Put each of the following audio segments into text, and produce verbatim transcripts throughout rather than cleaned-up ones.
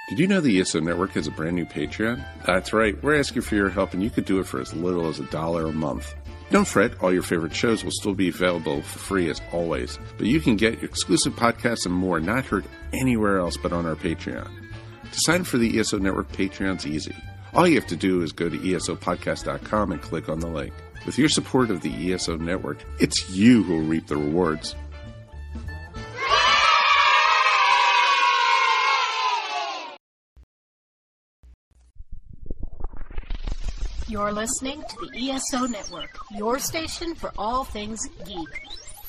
Did you know the E S O Network has a brand new Patreon? That's right, we're asking for your help and you could do it for as little as a dollar a month. Don't fret, all your favorite shows will still be available for free as always, but you can get exclusive podcasts and more not heard anywhere else but on our Patreon. To sign up for the E S O Network Patreon's easy. All you have to do is go to E S O podcast dot com and click on the link. With your support of the E S O Network, it's you who will reap the rewards. You're listening to the E S O Network, your station for all things geek.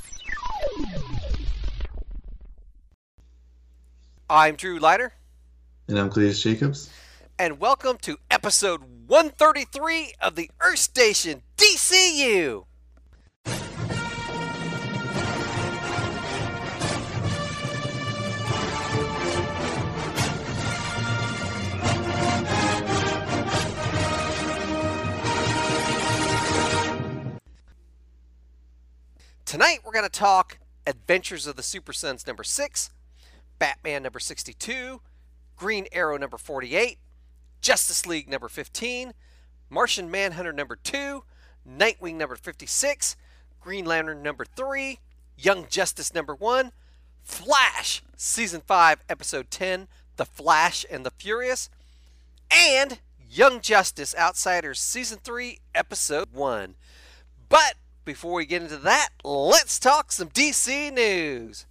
I'm Drew Leiter. And I'm Cletus Jacobs. And welcome to episode one thirty-three of the Earth Station D C U. Tonight we're going to talk Adventures of the Super Sons number six, Batman number sixty-two, Green Arrow number forty-eight, Justice League number fifteen, Martian Manhunter number two, Nightwing number fifty-six, Green Lantern number three, Young Justice number one, Flash Season five Episode ten, The Flash and the Furious, and Young Justice Outsiders Season three Episode one. But before we get into that, let's talk some D C news.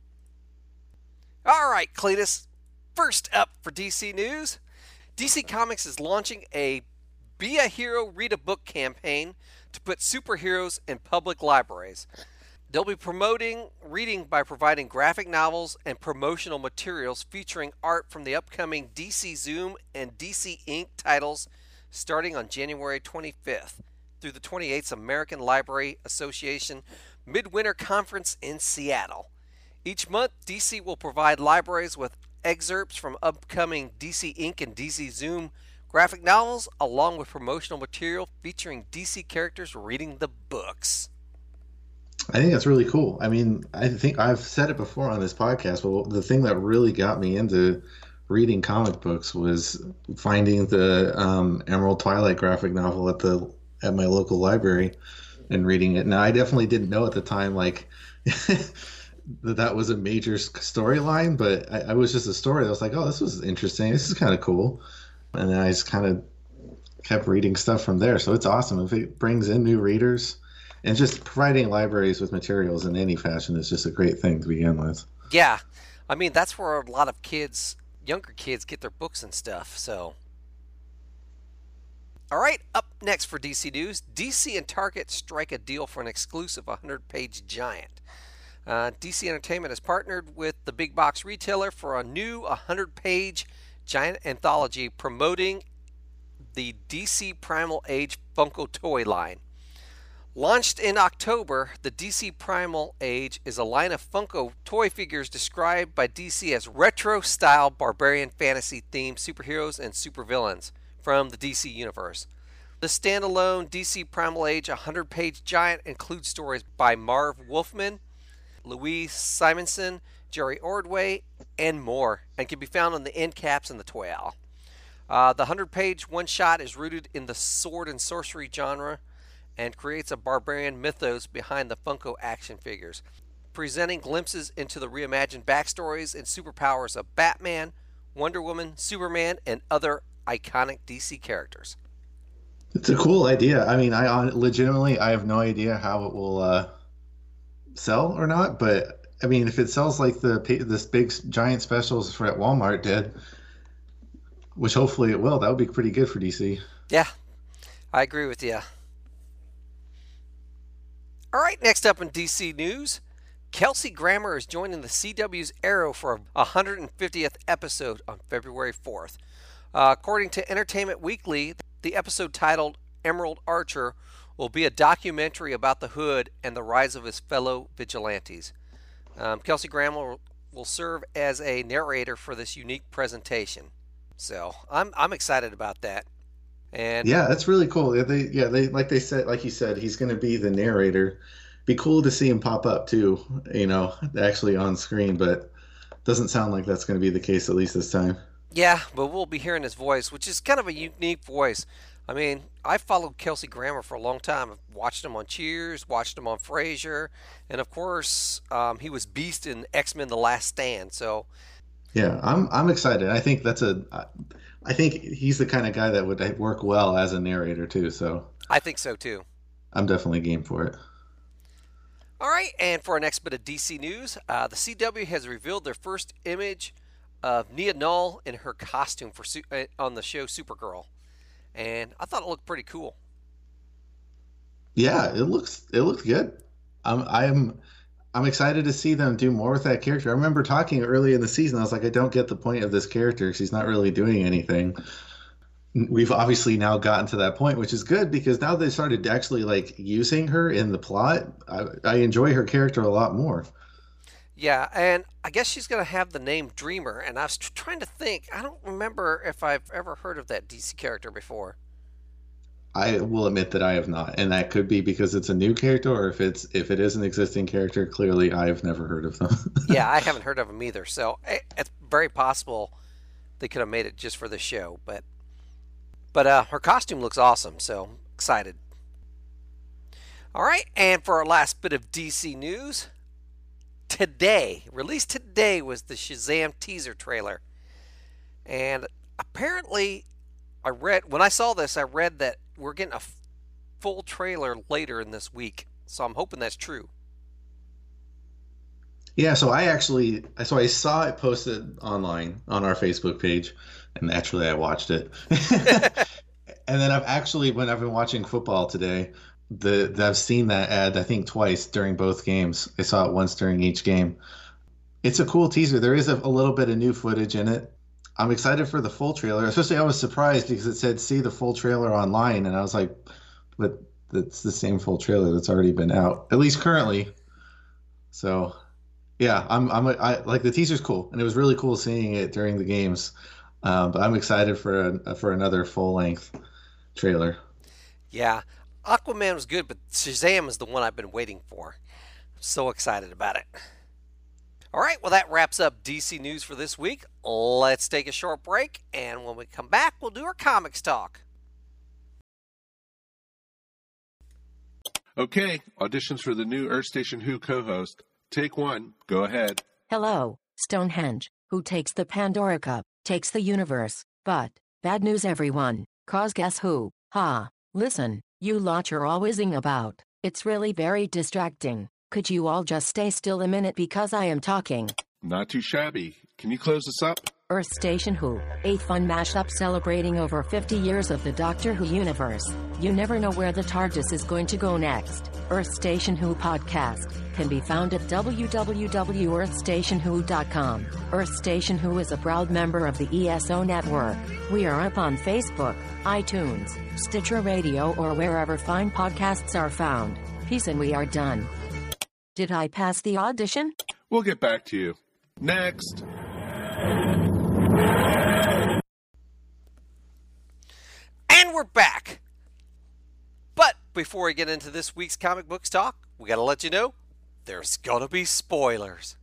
All right, Cletus. First up for D C news, D C Comics is launching a Be a Hero, Read a Book campaign to put superheroes in public libraries. They'll be promoting reading by providing graphic novels and promotional materials featuring art from the upcoming D C Zoom and D C Ink titles starting on January twenty-fifth. Through the twenty-eighth American Library Association Midwinter Conference in Seattle. Each month, D C will provide libraries with excerpts from upcoming D C Ink and D C Zoom graphic novels, along with promotional material featuring D C characters reading the books. I think that's really cool. I mean, I think I've said it before on this podcast, but the thing that really got me into reading comic books was finding the um, Emerald Twilight graphic novel at the at my local library and reading it. Now, I definitely didn't know at the time, like, that that was a major storyline, but I, I was just a story. I was like, oh, this was interesting. This is kind of cool. And then I just kind of kept reading stuff from there. So it's awesome. If it brings in new readers, and just providing libraries with materials in any fashion is just a great thing to begin with. Yeah. I mean, that's where a lot of kids, younger kids, get their books and stuff, so. All right, up next for D C News, D C and Target strike a deal for an exclusive one hundred page giant. Uh, D C Entertainment has partnered with the big box retailer for a new one hundred page giant anthology promoting the D C Primal Age Funko toy line. Launched in October, the D C Primal Age is a line of Funko toy figures described by D C as retro-style barbarian fantasy-themed superheroes and supervillains from the D C universe. The standalone D C Primal Age one hundred page giant includes stories by Marv Wolfman, Louise Simonson, Jerry Ordway, and more, and can be found on the end caps and the Toy Owl. Uh, the one hundred page one-shot is rooted in the sword and sorcery genre and creates a barbarian mythos behind the Funko action figures, presenting glimpses into the reimagined backstories and superpowers of Batman, Wonder Woman, Superman, and other iconic D C characters. It's a cool idea. I mean, I legitimately, I have no idea how it will uh, sell or not, but I mean, if it sells like the this big giant specials for at Walmart did, which hopefully it will, that would be pretty good for D C. Yeah, I agree with you. All right, next up in D C news, Kelsey Grammer is joining the C W's Arrow for a one hundred fiftieth episode on February fourth. Uh, according to Entertainment Weekly, the episode titled Emerald Archer will be a documentary about the Hood and the rise of his fellow vigilantes. Um, Kelsey Grammer will serve as a narrator for this unique presentation. So I'm I'm excited about that. And yeah, that's really cool. Yeah, they yeah they like they said like you said he's going to be the narrator. Be cool to see him pop up too, you know, actually on screen, but doesn't sound like that's going to be the case at least this time. Yeah, but we'll be hearing his voice, which is kind of a unique voice. I mean, I followed Kelsey Grammer for a long time. I've watched him on Cheers, watched him on Frasier, and of course, um, he was Beast in X-Men: The Last Stand. So, Yeah, I'm I'm excited. I think that's a I think he's the kind of guy that would work well as a narrator too. So I think so too. I'm definitely game for it. All right, and for our next bit of D C news, uh, the C W has revealed their first image of Nia Null in her costume for uh, on the show Supergirl, and I thought it looked pretty cool. Yeah, it looks it looks good. I'm I'm I'm excited to see them do more with that character. I remember talking early in the season. I was like, I don't get the point of this character because he's not really doing anything. We've obviously now gotten to that point, which is good because now they started actually like using her in the plot. I, I enjoy her character a lot more. Yeah, and I guess she's going to have the name Dreamer, and I was trying to think. I don't remember if I've ever heard of that D C character before. I will admit that I have not, and that could be because it's a new character, or if it's if it is an existing character, clearly I have never heard of them. Yeah, I haven't heard of them either, so it's very possible they could have made it just for the show, but but uh, her costume looks awesome, so excited. All right, and for our last bit of D C news, today, released today, was the Shazam teaser trailer, and apparently, I read when I saw this, I read that we're getting a f- full trailer later in this week, so I'm hoping that's true. Yeah, so I actually, so I saw it posted online on our Facebook page, and naturally I watched it. And then I've actually, when I've been watching football today, the, the I've seen that ad I think twice during both games. I saw it once during each game. It's a cool teaser. There is a, a little bit of new footage in it. I'm excited for the full trailer. Especially, I was surprised because it said see the full trailer online, and I was like, but that's the same full trailer that's already been out, at least currently. So, yeah, I'm I'm I like the teaser's cool, and it was really cool seeing it during the games. Um, but I'm excited for a, for another full length trailer. Yeah, Aquaman was good, but Shazam is the one I've been waiting for. I'm so excited about it. All right, well, that wraps up D C news for this week. Let's take a short break, and when we come back, we'll do our comics talk. Okay, auditions for the new Earth Station Who co-host. Take one. Go ahead. Hello, Stonehenge. Who takes the Pandora Cup, takes the universe. But, bad news everyone, cause guess who? Ha, listen, you lot you're all whizzing about. It's really very distracting. Could you all just stay still a minute because I am talking? Not too shabby. Can you close this up? Earth Station Who, a fun mashup celebrating over fifty years of the Doctor Who universe. You never know where the TARDIS is going to go next. Earth Station Who podcast can be found at w w w dot earth station who dot com. Earth Station Who is a proud member of the E S O network. We are up on Facebook, iTunes, Stitcher Radio, or wherever fine podcasts are found. Peace, and we are done. Did I pass the audition? We'll get back to you. Next. And we're back. But before we get into this week's comic books talk, we got to let you know there's going to be spoilers.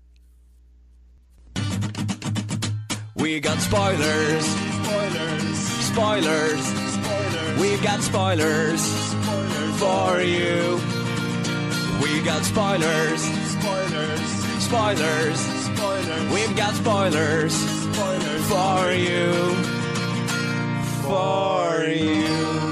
We got spoilers. Spoilers. Spoilers. Spoilers. We got spoilers. Spoilers for you. We got spoilers. Spoilers. Spoilers. Spoilers. We've got spoilers. Spoilers for you. For you.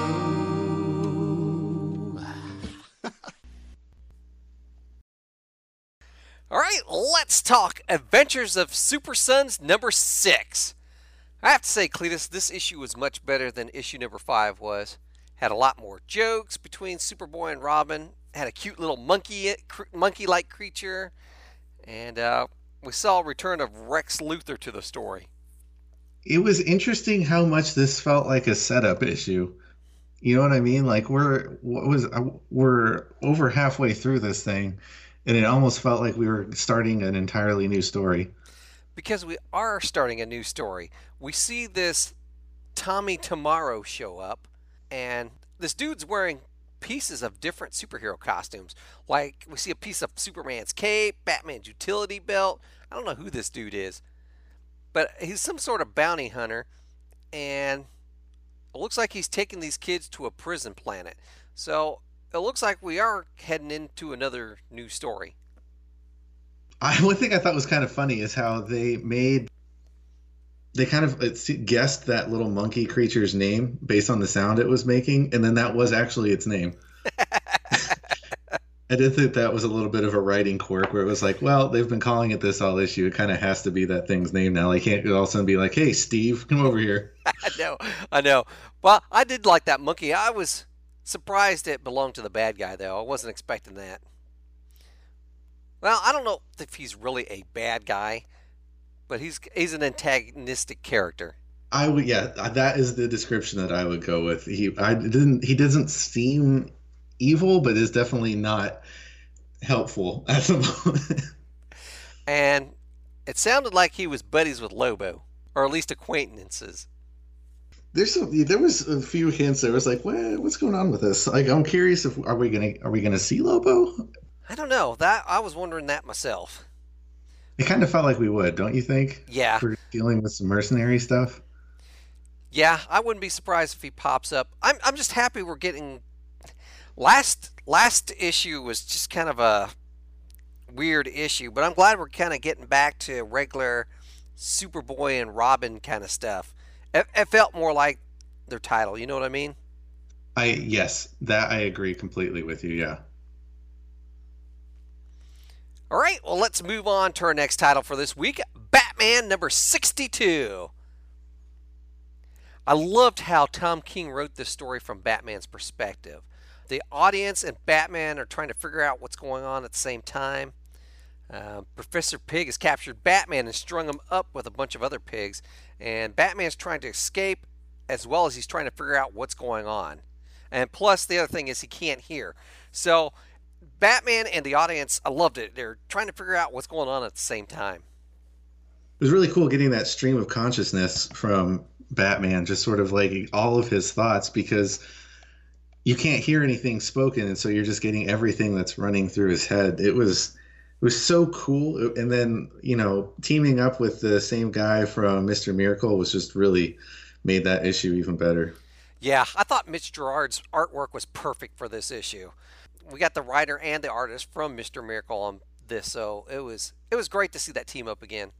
All right, let's talk Adventures of Super Sons number six. I have to say, Cletus, this issue was much better than issue number five was. Had a lot more jokes between Superboy and Robin. Had a cute little monkey, monkey-like creature. And uh, we saw a return of Rex Luthor to the story. It was interesting how much this felt like a setup issue. You know what I mean? Like we're what was we're over halfway through this thing, and it almost felt like we were starting an entirely new story. Because we are starting a new story. We see this Tommy Tomorrow show up, and this dude's wearing pieces of different superhero costumes. Like, we see a piece of Superman's cape, Batman's utility belt. I don't know who this dude is. But he's some sort of bounty hunter, and it looks like he's taking these kids to a prison planet. So it looks like we are heading into another new story. I, one thing I thought was kind of funny is how they made, they kind of it's, guessed that little monkey creature's name based on the sound it was making, and then that was actually its name. I did think that was a little bit of a writing quirk where it was like, well, they've been calling it this all issue. It kind of has to be that thing's name now. They can't all of a sudden be like, hey, Steve, come over here. I know, I know. Well, I did like that monkey. I was surprised it belonged to the bad guy, though. I wasn't expecting that. Well, I don't know if he's really a bad guy, but he's he's an antagonistic character. I would, yeah, that is the description that I would go with. He, I didn't, he doesn't seem evil, but is definitely not helpful at the moment. And it sounded like he was buddies with Lobo, or at least acquaintances. There's some, there was a few hints. There was like, what, what's going on with this? Like, I'm curious if are we gonna are we gonna see Lobo? I don't know. That I was wondering that myself. It kind of felt like we would, don't you think? Yeah. For dealing with some mercenary stuff. Yeah, I wouldn't be surprised if he pops up. I'm I'm just happy we're getting. Last last issue was just kind of a weird issue, but I'm glad we're kind of getting back to regular Superboy and Robin kind of stuff. It, it felt more like their title. You know what I mean? I yes, that I agree completely with you. Yeah. All right, well, let's move on to our next title for this week, Batman number sixty-two. I loved how Tom King wrote this story from Batman's perspective. The audience and Batman are trying to figure out what's going on at the same time. Uh, Professor Pig has captured Batman and strung him up with a bunch of other pigs, and Batman's trying to escape as well as he's trying to figure out what's going on. And plus, the other thing is he can't hear. So Batman and the audience, I loved it. They're trying to figure out what's going on at the same time. It was really cool getting that stream of consciousness from Batman, just sort of like all of his thoughts, because you can't hear anything spoken, and so you're just getting everything that's running through his head. It was it was so cool. And then, you know, teaming up with the same guy from Mister Miracle was just really made that issue even better. Yeah, I thought Mitch Gerard's artwork was perfect for this issue. We got the writer and the artist from Mister Miracle on this, so it was it was great to see that team up again.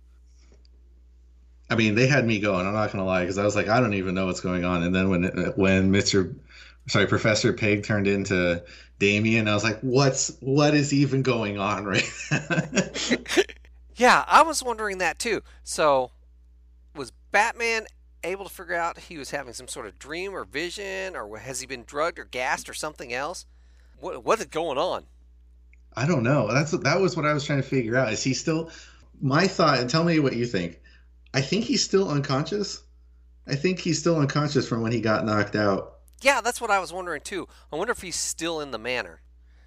I mean, they had me going. I'm not gonna lie, because I was like, I don't even know what's going on. And then when when Mister Sorry, Professor Pig turned into Damien, I was like, what's what is even going on right now? Yeah, I was wondering that too. So, was Batman able to figure out he was having some sort of dream or vision, or has he been drugged or gassed or something else? What what is going on? I don't know. That's that was what I was trying to figure out. Is he still? My thought, and tell me what you think. I think he's still unconscious. I think he's still unconscious from when he got knocked out. Yeah, that's what I was wondering too. I wonder if he's still in the manor.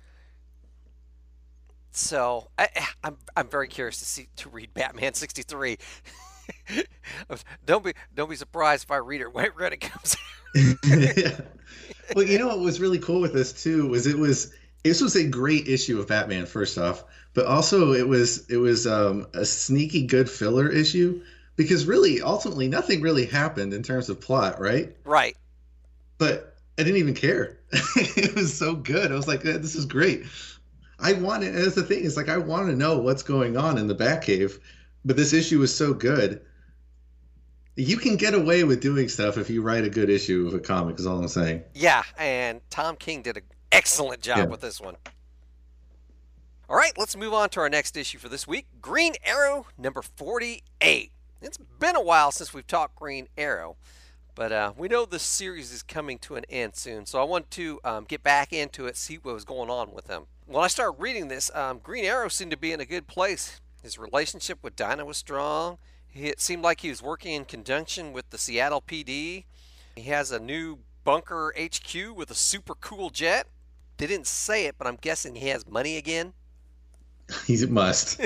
So I, I'm I'm very curious to see to read Batman sixty-three. don't be don't be surprised if I read it right when it comes out. Yeah. Well, you know what was really cool with this too was it was this was a great issue of Batman, first off, but also it was it was um, a sneaky good filler issue, because really ultimately nothing really happened in terms of plot, right? Right. But I didn't even care. It was so good. I was like, this is great. I want it. And that's the thing. It's like, I want to know what's going on in the Batcave, but this issue was so good. You can get away with doing stuff if you write a good issue of a comic, is all I'm saying. Yeah, and Tom King did an excellent job Yeah. with this one. All right, let's move on to our next issue for this week. Green Arrow number forty-eight. It's been a while since we've talked Green Arrow, but uh, we know this series is coming to an end soon, so I want to um, get back into it, see what was going on with him. When I started reading this, um, Green Arrow seemed to be in a good place. His relationship with Dinah was strong. He, it seemed like he was working in conjunction with the Seattle P D. He has a new bunker H Q with a super cool jet. They didn't say it, but I'm guessing he has money again. He must.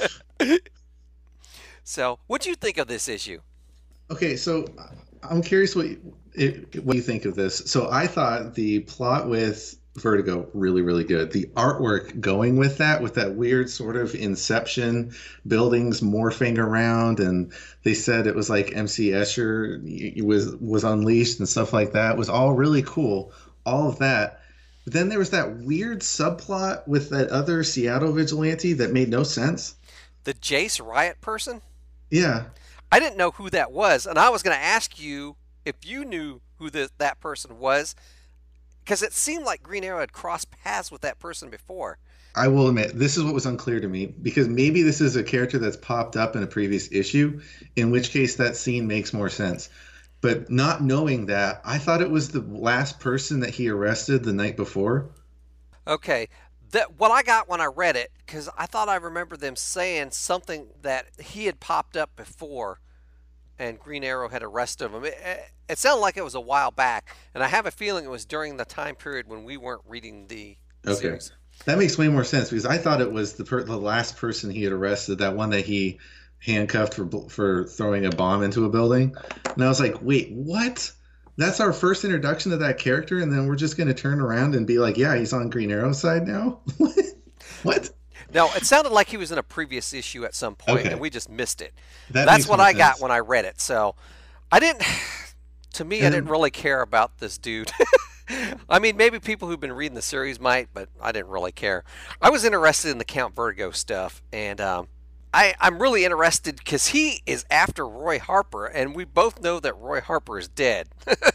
So, what do you think of this issue? Okay, so I'm curious what you, what you think of this. So I thought the plot with Vertigo, really, really good. The artwork going with that, with that weird sort of Inception, buildings morphing around, and they said it was like M C Escher was was unleashed and stuff like that, was all really cool. All of that. But then there was that weird subplot with that other Seattle vigilante that made no sense. The Jace Riot person? Yeah. I didn't know who that was, and I was going to ask you if you knew who the, that person was, because it seemed like Green Arrow had crossed paths with that person before. I will admit, this is what was unclear to me, because maybe this is a character that's popped up in a previous issue, in which case that scene makes more sense. But not knowing that, I thought it was the last person that he arrested the night before. Okay. That, what I got when I read it, because I thought I remember them saying something that he had popped up before and Green Arrow had arrested him. It, it, it sounded like it was a while back, and I have a feeling it was during the time period when we weren't reading the okay. series. That makes way more sense, because I thought it was the per- the last person he had arrested, that one that he handcuffed for for throwing a bomb into a building. And I was like, wait, what? That's our first introduction to that character, and then we're just going to turn around and be like, yeah, he's on Green Arrow's side now? What? No, it sounded like he was in a previous issue at some point, Okay. and we just missed it. That That's makes what more I got sense. when I read it. So I didn't, to me, I And- didn't really care about this dude. I mean, maybe people who've been reading the series might, but I didn't really care. I was interested in the Count Vertigo stuff, and um, I, I'm really interested because he is after Roy Harper, and we both know that Roy Harper is dead.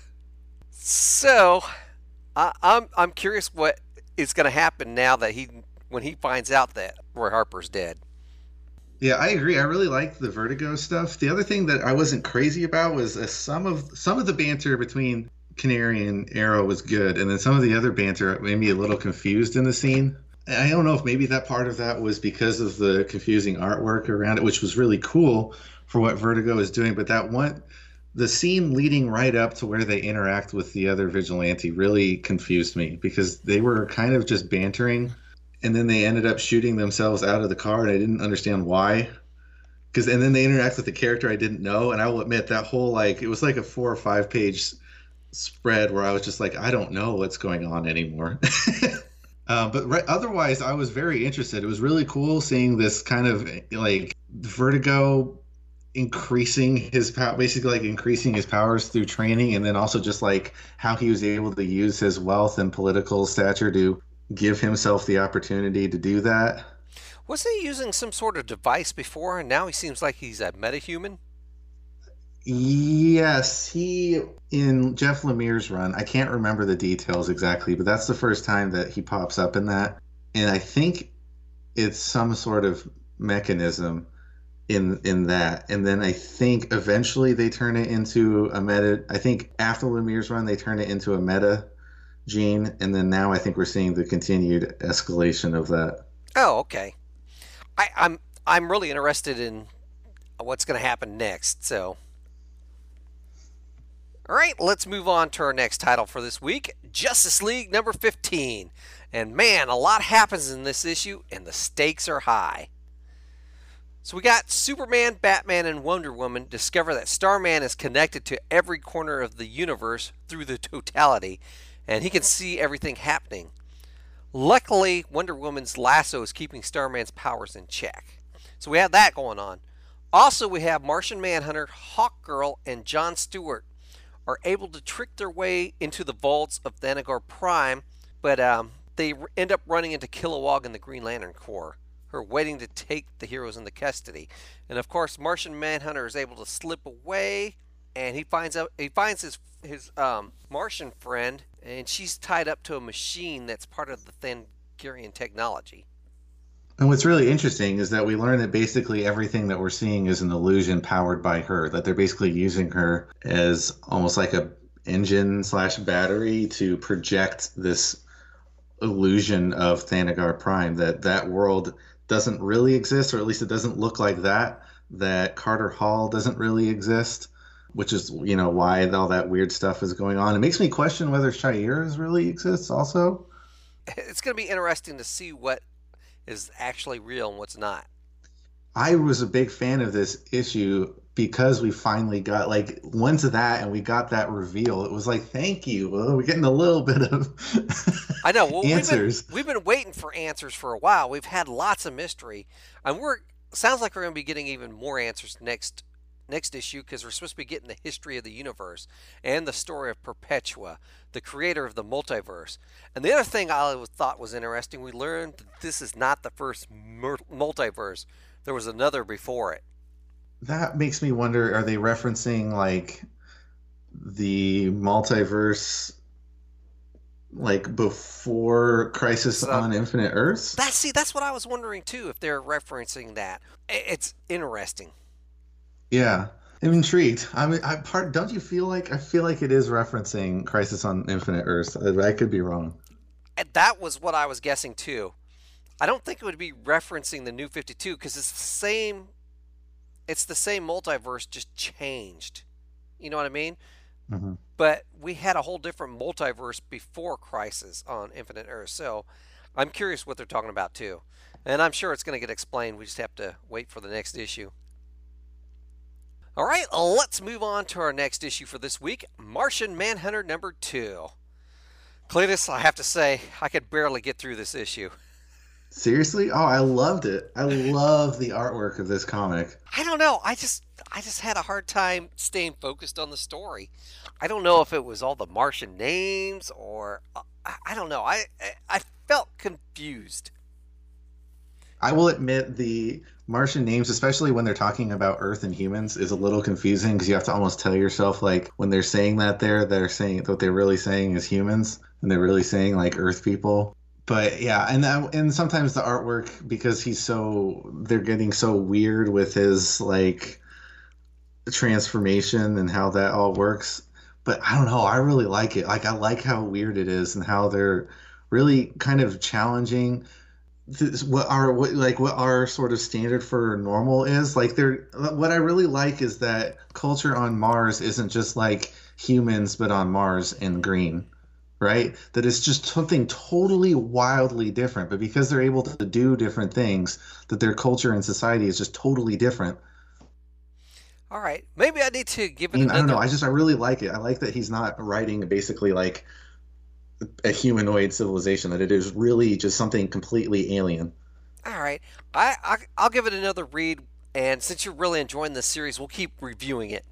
So I, I'm I'm curious what is going to happen now that he when he finds out that Roy Harper's dead. Yeah, I agree. I really liked the Vertigo stuff. The other thing that I wasn't crazy about was uh, some of some of the banter between Canary and Arrow was good, and then some of the other banter made me a little confused in the scene. I don't know if maybe that part of that was because of the confusing artwork around it, which was really cool for what Vertigo is doing. But that one, the scene leading right up to where they interact with the other vigilante really confused me, because they were kind of just bantering, and then they ended up shooting themselves out of the car, and I didn't understand why. Because and then they interact with the character I didn't know, and I will admit that whole like it was like a four or five page spread where I was just like, I don't know what's going on anymore. Uh, but right, otherwise, I was very interested. It was really cool seeing this kind of like Vertigo increasing his power, basically like increasing his powers through training, and then also just like how he was able to use his wealth and political stature to give himself the opportunity to do that. Wasn't he using some sort of device before, and now he seems like he's a metahuman? Yes, he in Jeff Lemire's run. I can't remember the details exactly, but that's the first time that he pops up in that, and I think it's some sort of mechanism in in that. And then I think eventually they turn it into a meta. I think after Lemire's run, they turn it into a meta gene, and then now I think we're seeing the continued escalation of that. Oh, okay. I, I'm I'm really interested in what's going to happen next. So. All right, let's move on to our next title for this week, Justice League number fifteen. And man, a lot happens in this issue, and the stakes are high. So we got Superman, Batman, and Wonder Woman discover that Starman is connected to every corner of the universe through the totality, and he can see everything happening. Luckily, Wonder Woman's lasso is keeping Starman's powers in check. So we have that going on. Also, we have Martian Manhunter, Hawkgirl, and John Stewart are able to trick their way into the vaults of Thanagar Prime, but um, they end up running into Kilowog and the Green Lantern Corps, who are waiting to take the heroes into custody. And of course, Martian Manhunter is able to slip away, and he finds out he finds his his um, Martian friend, and she's tied up to a machine that's part of the Thangarian technology. And what's really interesting is that we learn that basically everything that we're seeing is an illusion powered by her, that they're basically using her as almost like a engine slash battery to project this illusion of Thanagar Prime, that that world doesn't really exist, or at least it doesn't look like that, that Carter Hall doesn't really exist, which is, you know, why all that weird stuff is going on. It makes me question whether Shires really exists also. It's going to be interesting to see what is actually real and what's not. I was a big fan of this issue because we finally got like once that and we got that reveal, it was like, thank you. Well, we're getting a little bit of I know. Well, answers. We've been, we've been waiting for answers for a while. We've had lots of mystery, and we're sounds like we're going to be getting even more answers next next issue because we're supposed to be getting the history of the universe and the story of Perpetua, the creator of the multiverse. And the other thing I thought was interesting, we learned that this is not the first multiverse. There was another before it. That makes me wonder, are they referencing like the multiverse like before Crisis so, on Infinite Earths? That, see, that's what I was wondering too, if they're referencing that. It's interesting. Yeah. I'm intrigued. I mean, I part don't you feel like I feel like it is referencing Crisis on Infinite Earths? I could be wrong. And that was what I was guessing too. I don't think it would be referencing the New fifty-two because it's the same It's the same multiverse, just changed. You know what I mean? Mm-hmm. But we had a whole different multiverse before Crisis on Infinite Earth. So I'm curious what they're talking about, too. And I'm sure it's going to get explained. We just have to wait for the next issue. All right, let's move on to our next issue for this week, Martian Manhunter number two. Cletus, I have to say, I could barely get through this issue. Seriously? Oh, I loved it. I love the artwork of this comic. I don't know. I just I just had a hard time staying focused on the story. I don't know if it was all the Martian names or I, I don't know. I, I I felt confused. I will admit the Martian names, especially when they're talking about Earth and humans, is a little confusing because you have to almost tell yourself like when they're saying that there, they're saying what they're really saying is humans and they're really saying like Earth people. But yeah, and that, and sometimes the artwork, because he's so, they're getting so weird with his like transformation and how that all works. But I don't know, I really like it. Like I like how weird it is and how they're really kind of challenging this, what our what, like what our sort of standard for normal is. Like they're what I really like is that culture on Mars isn't just like humans, but on Mars in green. Right? That it's just something totally wildly different, but because they're able to do different things, that their culture and society is just totally different. All right. Maybe I need to give it I mean, another... I don't know. I just, I really like it. I like that he's not writing basically like a humanoid civilization, that it is really just something completely alien. All right. I, I, I'll give it another read, and since you're really enjoying this series, we'll keep reviewing it.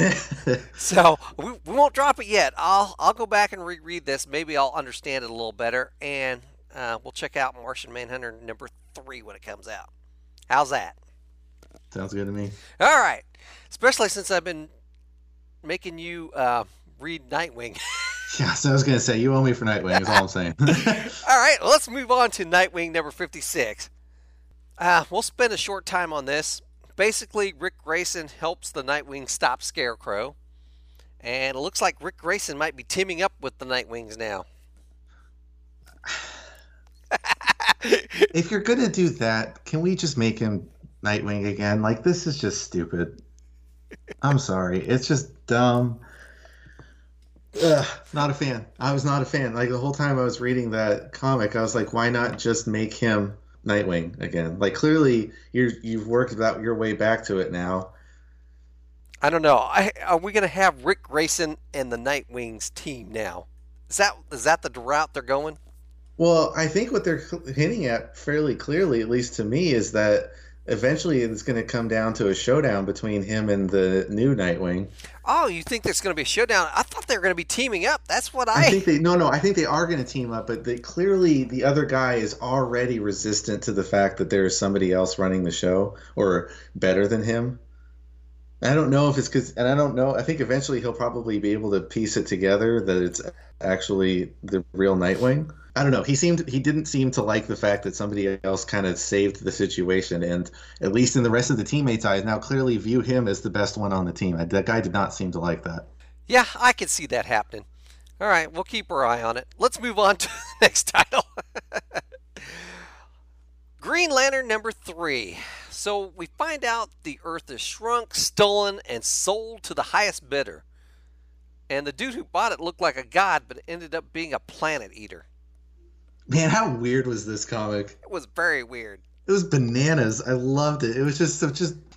So we, we won't drop it yet. I'll I'll go back and reread this. Maybe I'll understand it a little better, and uh, we'll check out Martian Manhunter number three when it comes out. How's that? Sounds good to me. All right. Especially since I've been making you uh, read Nightwing. Yeah, so I was gonna say you owe me for Nightwing. Is all I'm saying. All right. Well, let's move on to Nightwing number fifty-six. Uh, we'll spend a short time on this. Basically, Rick Grayson helps the Nightwing stop Scarecrow. And it looks like Rick Grayson might be teaming up with the Nightwings now. If you're going to do that, can we just make him Nightwing again? Like, this is just stupid. I'm sorry. It's just dumb. Ugh, not a fan. I was not a fan. Like, the whole time I was reading that comic, I was like, why not just make him Nightwing again? Like clearly you're you've worked out your way back to it now. I don't know. I, are we going to have Rick Grayson and the Nightwings team now? Is that is that the route they're going? Well, I think what they're hinting at fairly clearly, at least to me, is that eventually it's going to come down to a showdown between him and the new Nightwing. Oh, you think there's going to be a showdown? I thought they were going to be teaming up. That's what I... I think they... No, no, I think they are going to team up, but they, clearly the other guy is already resistant to the fact that there is somebody else running the show, or better than him. I don't know if it's because... And I don't know... I think eventually he'll probably be able to piece it together that it's actually the real Nightwing. I don't know. He seemed he didn't seem to like the fact that somebody else kind of saved the situation, and at least in the rest of the teammates' eyes, now clearly view him as the best one on the team. That guy did not seem to like that. Yeah, I could see that happening. All right, we'll keep our eye on it. Let's move on to the next title. Green Lantern number three. So we find out the Earth is shrunk, stolen, and sold to the highest bidder. And the dude who bought it looked like a god, but it ended up being a planet eater. Man, how weird was this comic? It was very weird. It was bananas. I loved it. It was just so just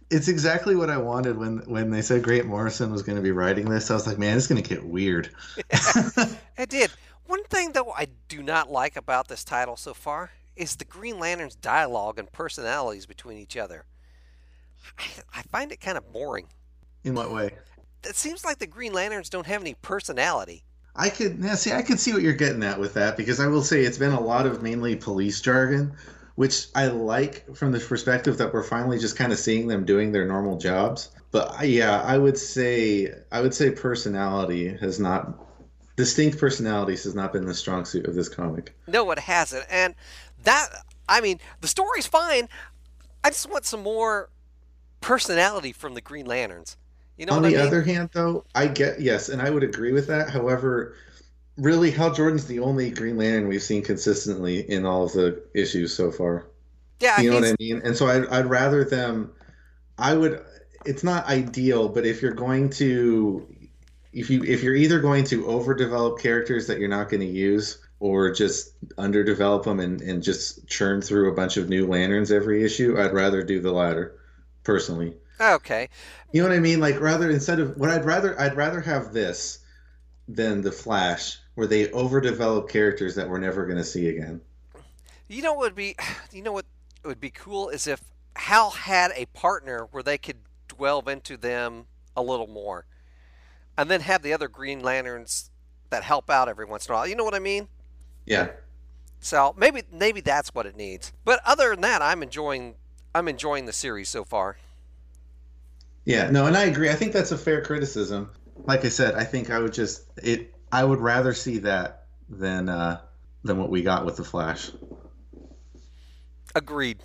It's exactly what I wanted when, when they said Grant Morrison was going to be writing this. I was like, man, it's going to get weird. It did. One thing, though, I do not like about this title so far is the Green Lantern's dialogue and personalities between each other. I, I find it kind of boring. In what way? It seems like the Green Lanterns don't have any personality. I could now see. I could see what you're getting at with that, because I will say it's been a lot of mainly police jargon, which I like from the perspective that we're finally just kind of seeing them doing their normal jobs. But yeah, I would say I would say personality has not distinct personalities has not been the strong suit of this comic. No, it hasn't, and that I mean the story's fine. I just want some more personality from the Green Lanterns. You know On what the I mean? other hand, though, I get yes, and I would agree with that. However, really, Hal Jordan's the only Green Lantern we've seen consistently in all of the issues so far. Yeah, You know what he's- I mean? And so I'd, I'd rather them. I would. It's not ideal, but if you're going to, if you if you're either going to overdevelop characters that you're not going to use, or just underdevelop them and, and just churn through a bunch of new lanterns every issue, I'd rather do the latter, personally. Okay. You know what I mean? Like, rather instead of what I'd rather I'd rather have this than the Flash, where they overdevelop characters that we're never going to see again. You know what would be you know what would be cool is if Hal had a partner where they could delve into them a little more. And then have the other Green Lanterns that help out every once in a while. You know what I mean? Yeah. So maybe maybe that's what it needs. But other than that, I'm enjoying I'm enjoying the series so far. Yeah, no, and I agree. I think that's a fair criticism. Like I said, I think I would just it. I would rather see that than uh, than what we got with the Flash. Agreed.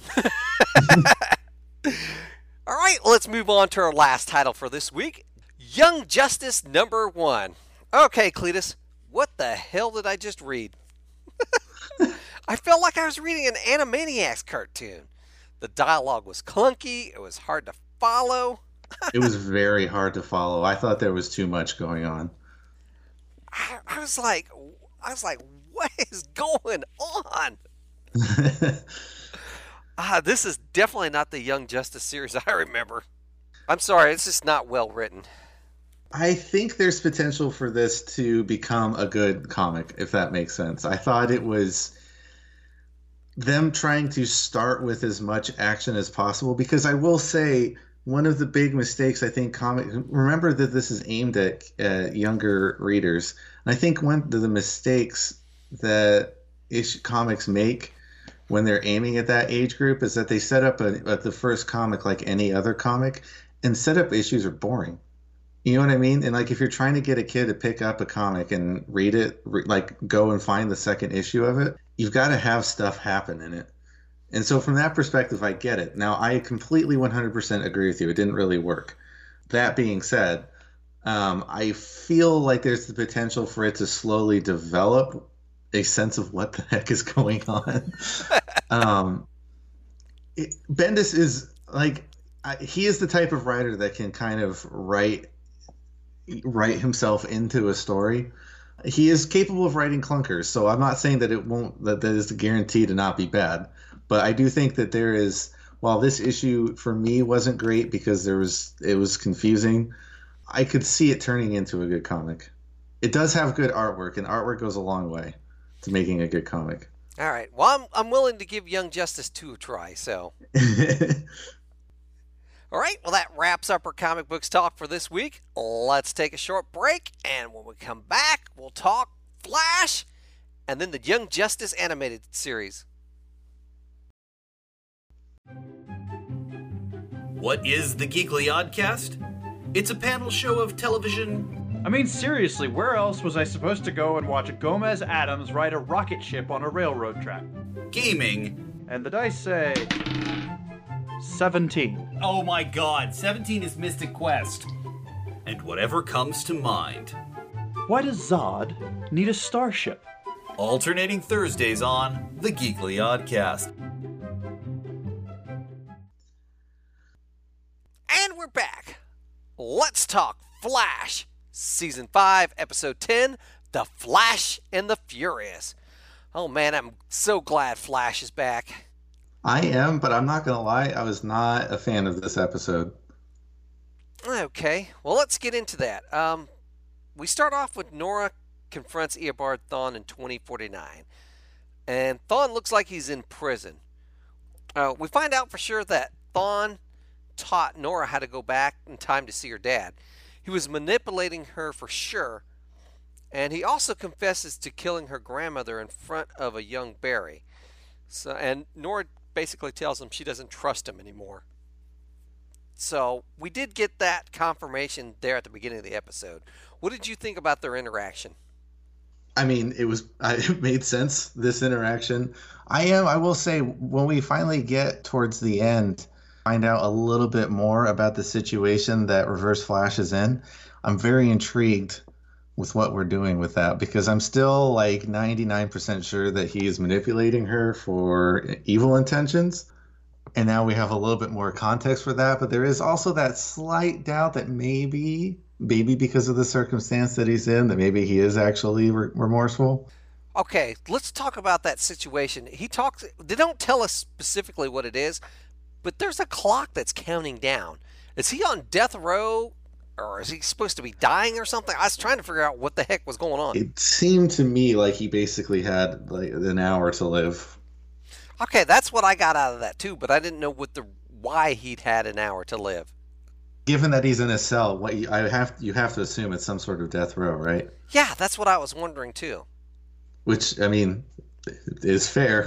All right, let's move on to our last title for this week. Young Justice number one. Okay, Cletus, what the hell did I just read? I felt like I was reading an Animaniacs cartoon. The dialogue was clunky. It was hard to follow. It was very hard to follow. I thought there was too much going on. I, I was like, I was like, what is going on? Ah, this is definitely not the Young Justice series I remember. I'm sorry, it's just not well written. I think there's potential for this to become a good comic, if that makes sense. I thought it was them trying to start with as much action as possible, because I will say one of the big mistakes I think comic remember that this is aimed at uh, younger readers, and I think one of the mistakes that ish comics make when they're aiming at that age group is that they set up a, at the first comic like any other comic, and setup issues are boring. You know what I mean? And like if you're trying to get a kid to pick up a comic and read it, re- like go and find the second issue of it, you've got to have stuff happen in it. And so from that perspective, I get it. Now, I completely one hundred percent agree with you. It didn't really work. That being said, um, I feel like there's the potential for it to slowly develop a sense of what the heck is going on. um, it, Bendis is like, I, he is the type of writer that can kind of write write himself into a story. He is capable of writing clunkers, so I'm not saying that it won't that that is a guarantee to not be bad. But I do think that there is, while this issue for me wasn't great because there was it was confusing, I could see it turning into a good comic. It does have good artwork, and artwork goes a long way to making a good comic. All right. Well, I'm I'm willing to give Young Justice two a try. So. All right. Well, that wraps up our comic books talk for this week. Let's take a short break, and when we come back, we'll talk Flash, and then the Young Justice animated series. What is the Geekly Oddcast? It's a panel show of television. I mean, seriously, where else was I supposed to go and watch Gomez Adams ride a rocket ship on a railroad track? Gaming. And the dice say... seventeen. Oh my god, seventeen is Mystic Quest. And whatever comes to mind. Why does Zod need a starship? Alternating Thursdays on the Geekly Oddcast. And we're back. Let's talk Flash. Season five, Episode ten, The Flash and the Furious. Oh man, I'm so glad Flash is back. I am, but I'm not going to lie. I was not a fan of this episode. Okay, well, let's get into that. Um, we start off with Nora confronts Eobard Thawne in twenty forty-nine. And Thawne looks like he's in prison. Uh, we find out for sure that Thawne taught Nora how to go back in time to see her dad. He was manipulating her for sure. And he also confesses to killing her grandmother in front of a young Barry. So, and Nora basically tells him she doesn't trust him anymore. So we did get that confirmation there at the beginning of the episode. What did you think about their interaction? I mean, it was it made sense, this interaction. I am, I will say, when we finally get towards the end, find out a little bit more about the situation that Reverse Flash is in, I'm very intrigued with what we're doing with that, because I'm still like ninety-nine percent sure that he is manipulating her for evil intentions. And now we have a little bit more context for that. But there is also that slight doubt that maybe, maybe because of the circumstance that he's in, that maybe he is actually re- remorseful. Okay, let's talk about that situation. He talks, they don't tell us specifically what it is, but there's a clock that's counting down. Is he on death row, or is he supposed to be dying or something? I was trying to figure out what the heck was going on. It seemed to me like he basically had like an hour to live. Okay, that's what I got out of that too, but I didn't know what the why he'd had an hour to live. Given that he's in a cell, what you, I have you have to assume it's some sort of death row, right? Yeah, that's what I was wondering too. Which, I mean, is fair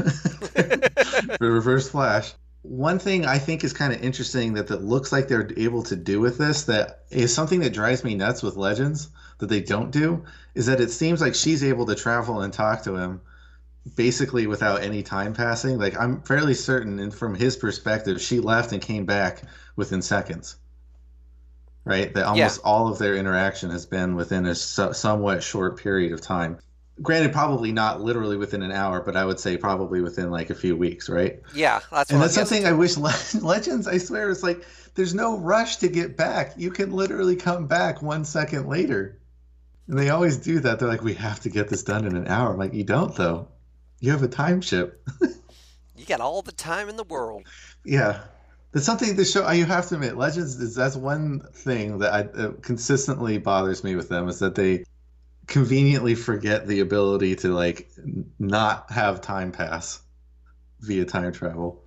for Reverse Flash. One thing I think is kind of interesting that that looks like they're able to do with this, that is something that drives me nuts with Legends that they don't do, is that it seems like she's able to travel and talk to him basically without any time passing. Like, I'm fairly certain, and from his perspective, she left and came back within seconds. Right? That almost yeah. all of their interaction has been within a so- somewhat short period of time. Granted, probably not literally within an hour, but I would say probably within like a few weeks, right? Yeah, that's and what that's something I wish Le- Legends. I swear, it's like there's no rush to get back. You can literally come back one second later, and they always do that. They're like, "We have to get this done in an hour." I'm like, you don't though. You have a time ship. You got all the time in the world. Yeah, that's something the show. You have to admit, Legends is that's one thing that I uh, consistently bothers me with them, is that they conveniently forget the ability to like not have time pass via time travel.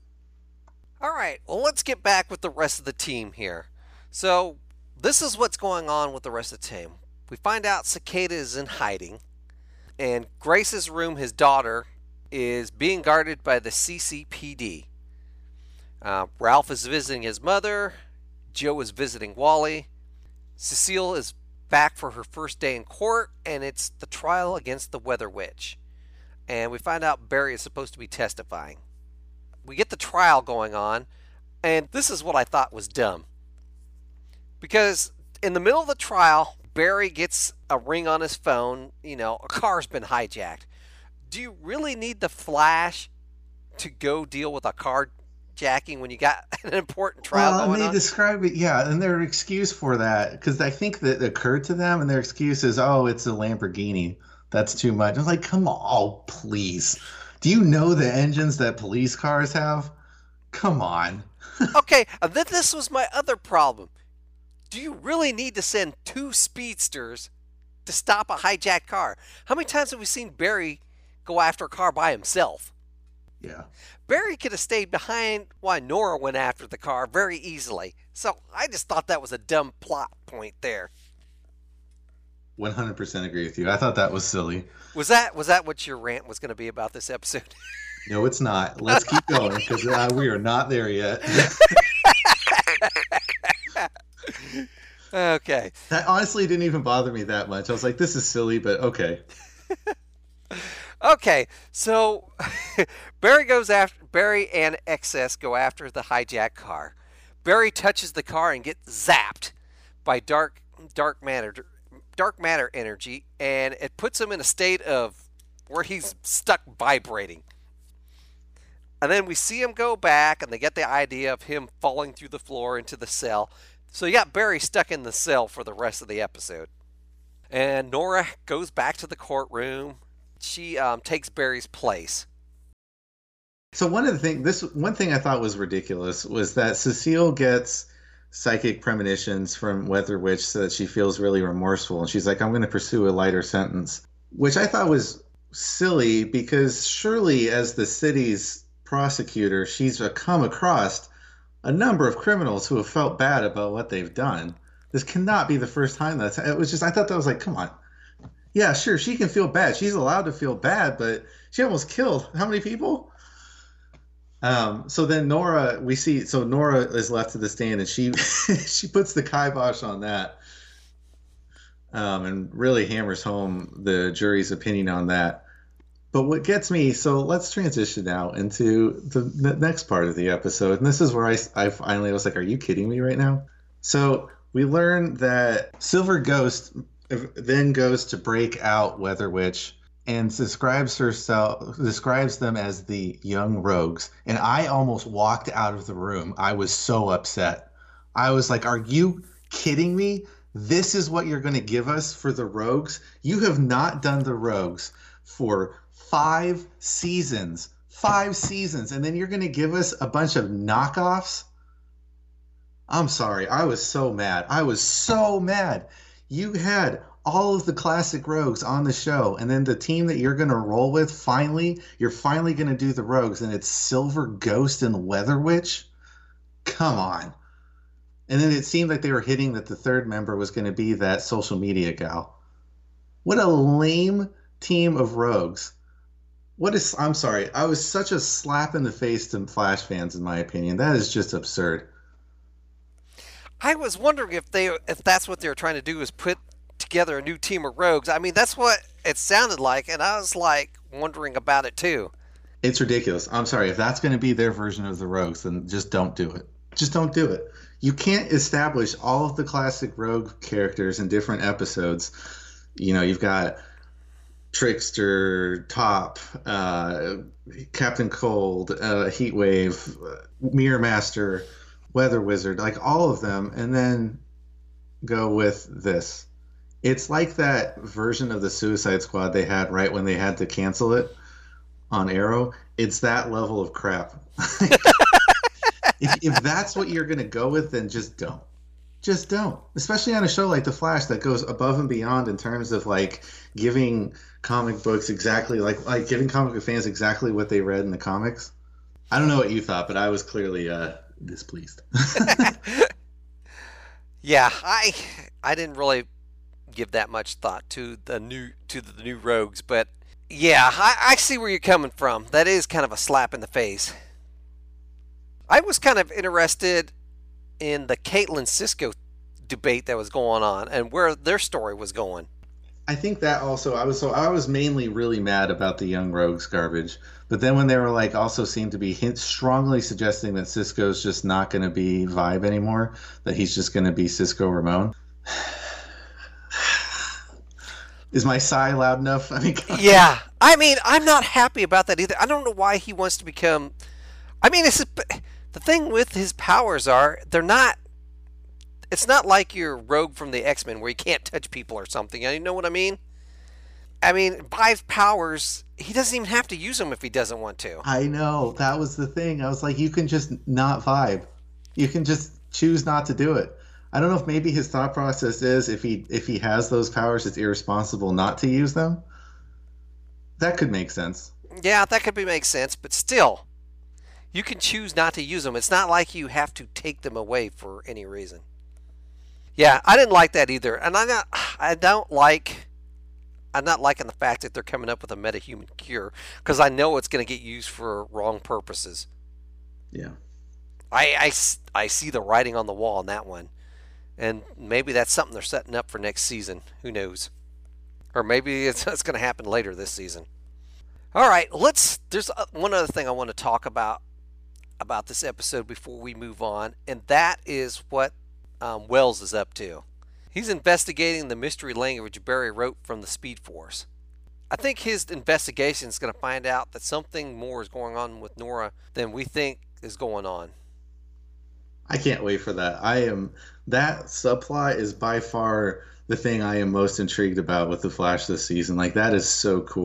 All right, well, let's get back with the rest of the team here. So this is what's going on with the rest of the team. We find out Cicada is in hiding, and Grace's room, his daughter, is being guarded by the C C P D. Uh, Ralph is visiting his mother. Joe is visiting Wally. Cecile is back for her first day in court, and it's the trial against the Weather Witch. And we find out Barry is supposed to be testifying. We get the trial going on, and this is what I thought was dumb. Because in the middle of the trial, Barry gets a ring on his phone. You know, a car's been hijacked. Do you really need the Flash to go deal with a carjacking when you got an important trial well, going and they on? describe it, yeah, and their excuse for that, because I think that occurred to them, and their excuse is, oh, it's a Lamborghini. That's too much. I was like, come on, oh, please. Do you know the engines that police cars have? Come on. Okay, and then this was my other problem. Do you really need to send two speedsters to stop a hijacked car? How many times have we seen Barry go after a car by himself? Yeah. Barry could have stayed behind while Nora went after the car very easily. So I just thought that was a dumb plot point there. one hundred percent agree with you. I thought that was silly. Was that was that what your rant was going to be about this episode? No, it's not. Let's keep going, because uh, we are not there yet. Okay. That honestly didn't even bother me that much. I was like, this is silly, but okay. Okay, so Barry goes after Barry and Excess go after the hijacked car. Barry touches the car and gets zapped by dark dark matter dark matter energy, and it puts him in a state of where he's stuck vibrating. And then we see him go back, and they get the idea of him falling through the floor into the cell. So you got Barry stuck in the cell for the rest of the episode. And Nora goes back to the courtroom. She um, takes Barry's place. So one of the things, this one thing I thought was ridiculous was that Cecile gets psychic premonitions from Weather Witch so that she feels really remorseful. And she's like, I'm going to pursue a lighter sentence, which I thought was silly because surely as the city's prosecutor, she's come across a number of criminals who have felt bad about what they've done. This cannot be the first time that's, it was just, I thought that was like, come on. Yeah, sure, she can feel bad. She's allowed to feel bad, but she almost killed how many people? Um, so then Nora, we see, so Nora is left to the stand and she she puts the kibosh on that um, and really hammers home the jury's opinion on that. But what gets me, so let's transition now into the, the next part of the episode. And this is where I, I finally was like, are you kidding me right now? So we learn that Silver Ghost then goes to break out Weather Witch and describes herself, describes them as the young rogues. And I almost walked out of the room. I was so upset. I was like, are you kidding me? This is what you're going to give us for the rogues? You have not done the rogues for five seasons. Five seasons. And then you're going to give us a bunch of knockoffs? I'm sorry. I was so mad. I was so mad. You had all of the classic rogues on the show, and then the team that you're going to roll with, finally, you're finally going to do the rogues, and it's Silver Ghost and Weather Witch? Come on. And then it seemed like they were hitting that the third member was going to be that social media gal. What a lame team of rogues. What is, I'm sorry, I was such a slap in the face to Flash fans, in my opinion. That is just absurd. I was wondering if they, if that's what they were trying to do, is put together a new team of rogues. I mean, that's what it sounded like, and I was like wondering about it too. It's ridiculous. I'm sorry, if that's going to be their version of the rogues, then just don't do it. Just don't do it. You can't establish all of the classic rogue characters in different episodes. You know, you've got Trickster, Top, uh, Captain Cold, uh, Heatwave, uh, Mirror Master, Weather Wizard, like all of them, and then go with this. It's like that version of the Suicide Squad they had right when they had to cancel it on Arrow. It's that level of crap. if, if that's what you're going to go with, then just don't. Just don't. Especially on a show like The Flash that goes above and beyond in terms of like giving comic books exactly like like giving comic book fans exactly what they read in the comics. I don't know what you thought, but I was clearly uh, displeased. Yeah, I I didn't really give that much thought to the new to the new rogues, but yeah, I, I see where you're coming from. That is kind of a slap in the face. I was kind of interested in the Caitlin Cisco debate that was going on and where their story was going. I think that also I was so I was mainly really mad about the Young Rogues garbage, but then when they were like also seemed to be hint, strongly suggesting that Cisco's just not going to be Vibe anymore, that he's just going to be Cisco Ramon. Is my sigh loud enough? I mean, yeah. I mean, I'm not happy about that either. I don't know why he wants to become. I mean, it's a, the thing with his powers are they're not. It's not like your Rogue from the X-Men where you can't touch people or something. You know what I mean? I mean, by his powers, he doesn't even have to use them if he doesn't want to. I know. That was the thing. I was like, you can just not vibe. You can just choose not to do it. I don't know if maybe his thought process is if he if he has those powers, it's irresponsible not to use them. That could make sense. Yeah, that could be make sense, but still, you can choose not to use them. It's not like you have to take them away for any reason. Yeah, I didn't like that either, and I not I don't like I'm not liking the fact that they're coming up with a metahuman cure because I know it's going to get used for wrong purposes. Yeah, I, I, I see the writing on the wall on that one. And maybe that's something they're setting up for next season. Who knows? Or maybe it's, it's going to happen later this season. All right, let's. There's one other thing I want to talk about about this episode before we move on, and that is what um, Wells is up to. He's investigating the mystery language Barry wrote from the Speed Force. I think his investigation is going to find out that something more is going on with Nora than we think is going on. I can't wait for that. I am that subplot is by far the thing I am most intrigued about with the Flash this season. Like that is so cool.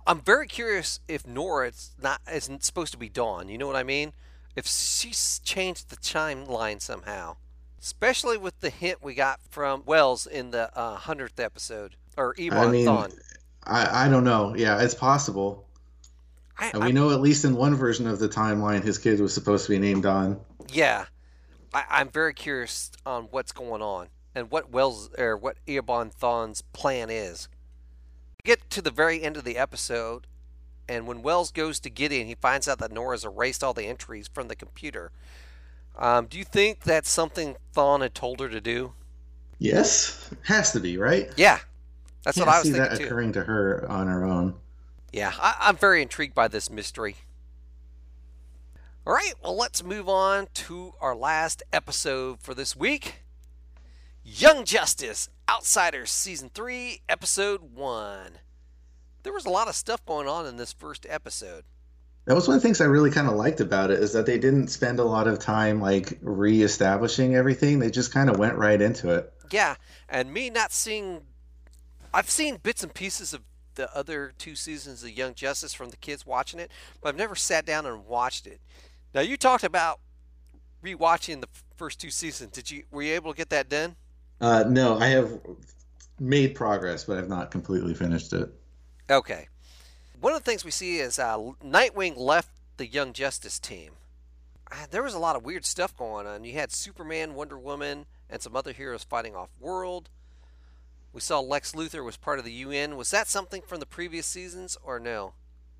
I'm very curious if Nora is not isn't supposed to be Dawn. You know what I mean? If she's changed the timeline somehow, especially with the hint we got from Wells in the uh, hundredth episode, or Ebon I mean, Thawne. I, I don't know. Yeah, it's possible. I, and we I, know at least in one version of the timeline, his kid was supposed to be named Don. Yeah, I, I'm very curious on what's going on and what Wells or what Ebon Thawne's plan is. We get to the very end of the episode, and when Wells goes to Gideon, he finds out that Nora's erased all the entries from the computer. Um, do you think that's something Thawne had told her to do? Yes, has to be, right? Yeah, that's Can't what I was see thinking that too. occurring to her on her own. Yeah, I, I'm very intrigued by this mystery. All right, well, let's move on to our last episode for this week. Young Justice, Outsiders, Season three, Episode one. There was a lot of stuff going on in this first episode. That was one of the things I really kind of liked about it, is that they didn't spend a lot of time, like, re-establishing everything. They just kind of went right into it. Yeah, and me not seeing... I've seen bits and pieces of the other two seasons of Young Justice from the kids watching it, but I've never sat down and watched it. Now, you talked about rewatching the first two seasons. Did you were you able to get that done? Uh, no, I have made progress, but I've not completely finished it. Okay. One of the things we see is uh, Nightwing left the Young Justice team. Uh, there was a lot of weird stuff going on. You had Superman, Wonder Woman, and some other heroes fighting off-world. We saw Lex Luthor was part of the U N. Was that something from the previous seasons, or no?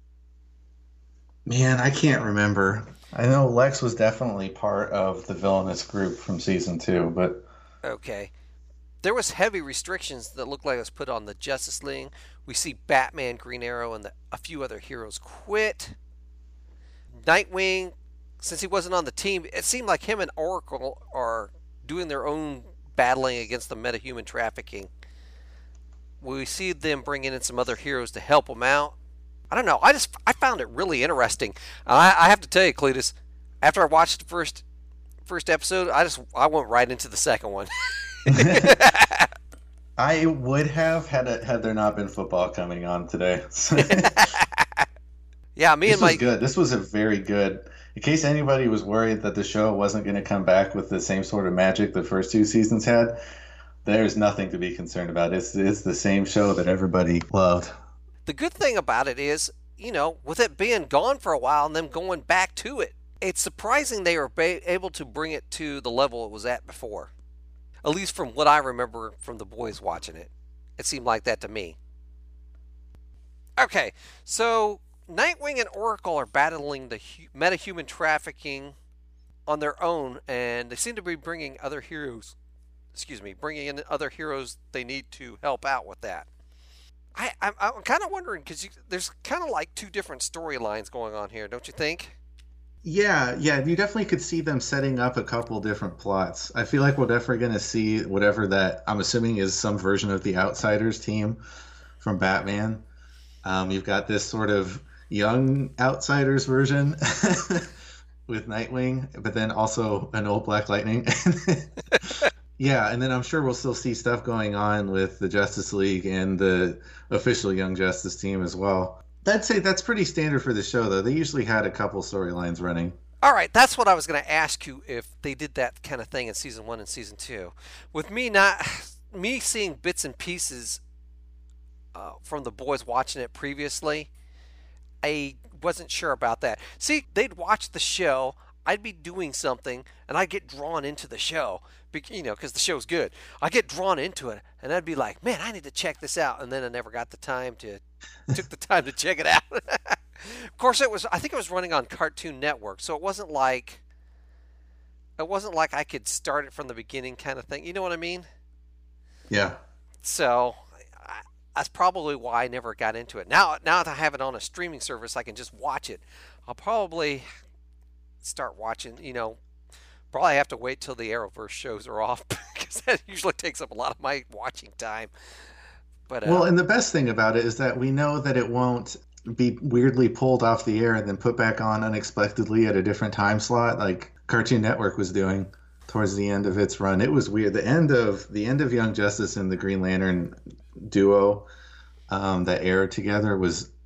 Man, I can't remember. I know Lex was definitely part of the villainous group from season two, but... Okay. There was heavy restrictions that looked like it was put on the Justice League. We see Batman, Green Arrow, and the, a few other heroes quit. Nightwing, since he wasn't on the team, it seemed like him and Oracle are doing their own battling against the metahuman trafficking. We see them bringing in some other heroes to help them out. I don't know. I just I found it really interesting. I, I have to tell you, Cletus, after I watched the first first episode, I just I went right into the second one. I would have had it had there not been football coming on today. Yeah, me this and my was good. This was a very good. In case anybody was worried that the show wasn't going to come back with the same sort of magic the first two seasons had, there's nothing to be concerned about. It's it's the same show that everybody loved. The good thing about it is, you know, with it being gone for a while and them going back to it, it's surprising they were ba- able to bring it to the level it was at before. At least from what I remember from the boys watching it. It seemed like that to me. Okay, so Nightwing and Oracle are battling the hu- metahuman trafficking on their own, and they seem to be bringing other heroes, excuse me, bringing in other heroes they need to help out with that. I, I'm, I'm kind of wondering, because there's kind of like two different storylines going on here, don't you think? Yeah, yeah, you definitely could see them setting up a couple different plots. I feel like we're definitely going to see whatever that, I'm assuming, is some version of the Outsiders team from Batman. Um, you've got this sort of young Outsiders version with Nightwing, but then also an old Black Lightning. Yeah, and then I'm sure we'll still see stuff going on with the Justice League and the official Young Justice team as well. I'd say that's pretty standard for the show, though. They usually had a couple storylines running. All right, that's what I was going to ask you, if they did that kind of thing in season one and season two. With me not, me seeing bits and pieces uh, from the boys watching it previously, I wasn't sure about that. See, they'd watch the show, I'd be doing something, and I'd get drawn into the show, you know, because the show's good. I get drawn into it, and I'd be like, man, I need to check this out, and then I never got the time to, took the time to check it out. Of course, it was, I think it was running on Cartoon Network, so it wasn't like, it wasn't like I could start it from the beginning kind of thing. You know what I mean? Yeah. So, I, that's probably why I never got into it. Now, now that I have it on a streaming service, I can just watch it. I'll probably start watching, you know, probably have to wait till the Arrowverse shows are off, because that usually takes up a lot of my watching time. But uh, well, and the best thing about it is that we know that it won't be weirdly pulled off the air and then put back on unexpectedly at a different time slot, like Cartoon Network was doing towards the end of its run. It was weird. The end of the end of Young Justice and the Green Lantern duo um, that aired together was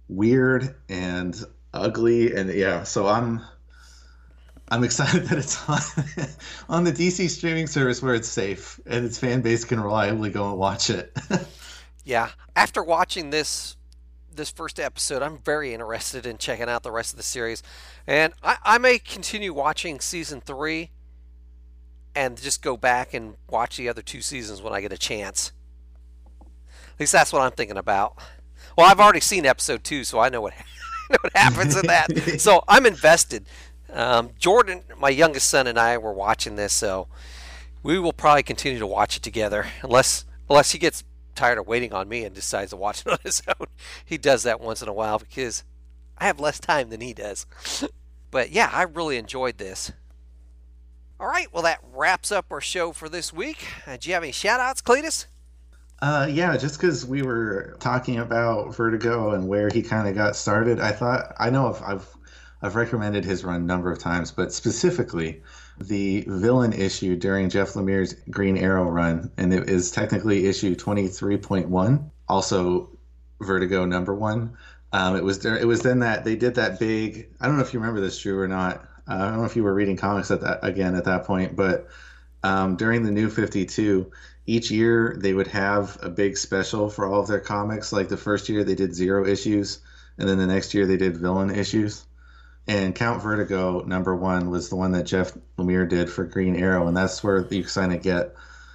weird and ugly, and yeah, so I'm I'm excited that it's on on the D C streaming service where it's safe and its fan base can reliably go and watch it. Yeah, after watching this this first episode, I'm very interested in checking out the rest of the series, and I, I may continue watching season three and just go back and watch the other two seasons when I get a chance. At least that's what I'm thinking about. Well, I've already seen episode two, so I know what, I know what happens in that. So I'm invested. Um, Jordan, my youngest son, and I were watching this, so we will probably continue to watch it together, unless unless he gets tired of waiting on me and decides to watch it on his own. He does that once in a while because I have less time than he does. But yeah, I really enjoyed this. All right, well, that wraps up our show for this week. Uh, do you have any shout-outs, Cletus? Uh, yeah, just because we were talking about Vertigo and where he kind of got started, I thought, I know I've, I've I've recommended his run a number of times, but specifically the villain issue during Jeff Lemire's Green Arrow run, and it is technically issue twenty-three point one, also Vertigo number one. Um, it was there. It was then that they did that big. I don't know if you remember this, Drew, or not. Uh, I don't know if you were reading comics at that again at that point, but um, during the New fifty-two, each year they would have a big special for all of their comics. Like the first year they did zero issues, and then the next year they did villain issues. And Count Vertigo number one was the one that Jeff Lemire did for Green Arrow, and that's where you kind of get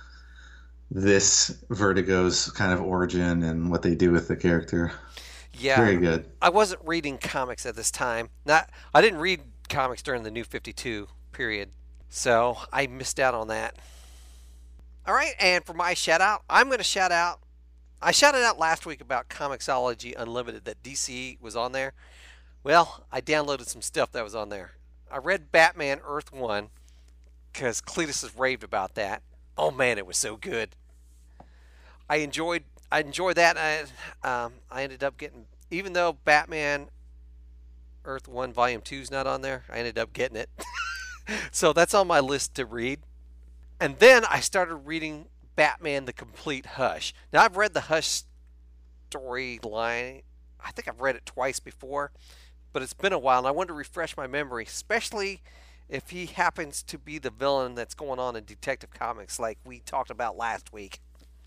this Vertigo's kind of origin and what they do with the character. Yeah, very good. I wasn't reading comics at this time. Not, I didn't read comics during the New fifty-two period, so I missed out on that. All right, and for my shout out, I'm going to shout out. I shouted out last week about Comixology Unlimited that D C was on there. Well, I downloaded some stuff that was on there. I read Batman Earth one because Cletus has raved about that. Oh man, it was so good. I enjoyed I enjoyed that. I, um, I ended up getting, even though Batman Earth one Volume two is not on there, I ended up getting it. So that's on my list to read. And then I started reading Batman The Complete Hush. Now I've read the Hush storyline. I think I've read it twice before. But it's been a while, and I wanted to refresh my memory, especially if he happens to be the villain that's going on in Detective Comics like we talked about last week.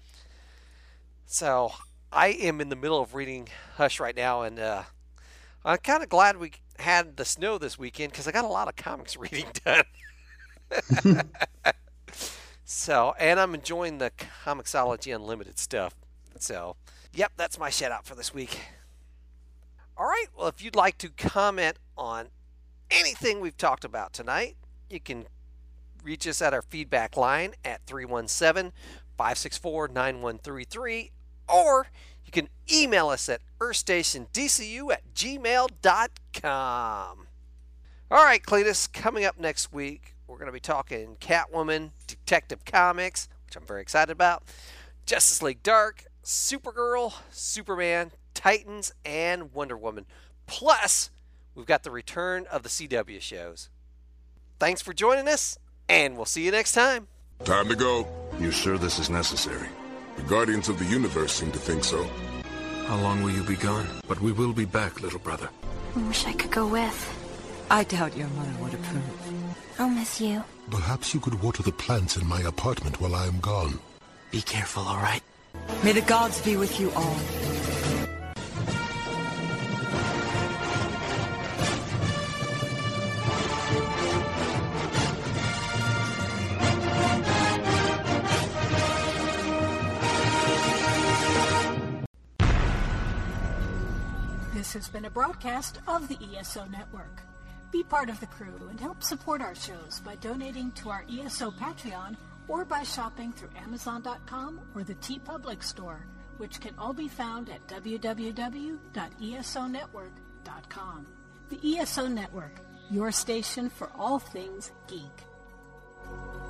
So I am in the middle of reading Hush right now, and uh, I'm kind of glad we had the snow this weekend because I got a lot of comics reading done. So, and I'm enjoying the Comixology Unlimited stuff. So, yep, that's my shout out for this week. All right, well, if you'd like to comment on anything we've talked about tonight, you can reach us at our feedback line at three one seven, five six four, nine one three three, or you can email us at earthstationdcu at gmail dot com. All right, Cletus, coming up next week, we're going to be talking Catwoman, Detective Comics, which I'm very excited about, Justice League Dark, Supergirl, Superman, Titans, and Wonder Woman. Plus, we've got the return of the C W shows. Thanks for joining us, and we'll see you next time. Time to go. You sure this is necessary? The Guardians of the Universe seem to think so. How long will you be gone? But we will be back, little brother. I wish I could go with. I doubt your mother would approve. I'll miss you. Perhaps you could water the plants in my apartment while I am gone. Be careful, all right? May the gods be with you all. This has been a broadcast of the E S O Network. Be part of the crew and help support our shows by donating to our E S O Patreon or by shopping through Amazon dot com or the TeePublic store, which can all be found at w w w dot e s o network dot com. The E S O Network, your station for all things geek.